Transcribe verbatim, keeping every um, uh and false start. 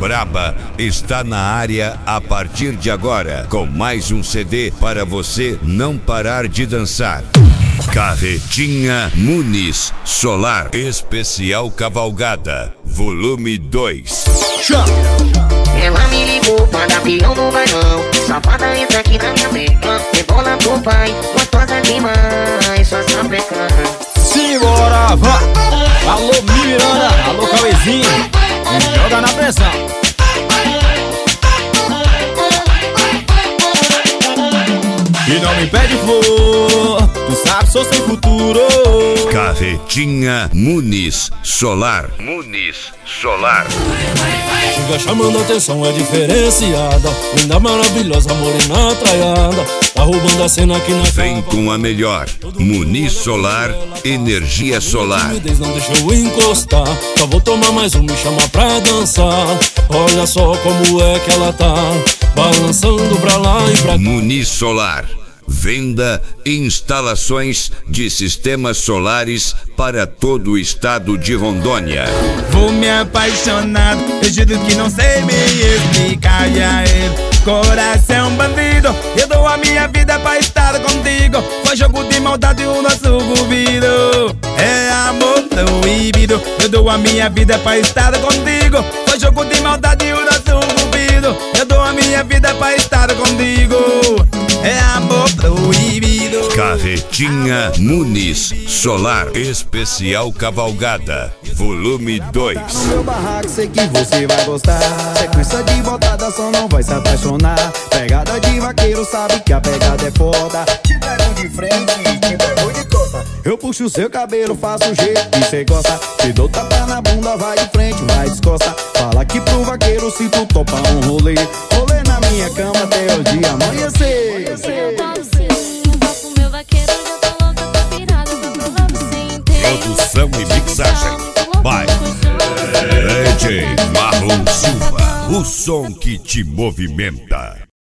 braba está na área a partir de agora, com mais um C D para você não parar de dançar. Carretinha Muniz Solar Especial Cavalgada, volume dois. Ela me ligou para peão do bailão. Safada, entra aqui na minha beca. Rebola pro pai, gostosa demais, só sapeca. Simbora, vá! Alô Miranda, alô Cauezinho, joga na pressão. E não me pede flor, tu sabe, sou sem futuro. Carretinha Muniz Solar. Muniz Solar. Chega chamando atenção, é diferenciada. Linda, maravilhosa, morena, traiada. Tá roubando a cena aqui na Vem com a melhor. Muniz Solar, energia solar. Não deixa eu encostar. Só vou tomar mais um, me chama pra dançar. Olha só como é que ela tá, balançando pra lá e pra cá. Muniz Solar. Venda e instalações de sistemas solares para todo o estado de Rondônia. Vou me apaixonar, eu juro que não sei me explicar. E aí, coração bandido, eu dou a minha vida pra estar contigo. Foi jogo de maldade o nosso cupido. É amor proibido, eu dou a minha vida pra estar contigo. Foi jogo de maldade o nosso cupido. Eu dou a minha vida pra estar contigo. É amor proibido. Carretinha Muniz Solar Especial Cavalgada, volume dois. No meu barraco, sei que você vai gostar. Sequência de botada, só não vai se apaixonar. Pegada de vaqueiro, sabe que a pegada é foda. Te pego de frente, te pego de costa. Eu puxo seu cabelo, faço o jeito que cê gosta. Te dou tapa na bunda, vai de frente, vai descosta. Fala aqui pro vaqueiro se tu topa um rolê. Rolê na minha cama até o dia amanhecer. Eu topo sim, eu topo meu vaqueiro. Já tô louca, tô pirada, tô provando você inteiro. Produção e mixagem by D J Marlon Silva, o som que te movimenta.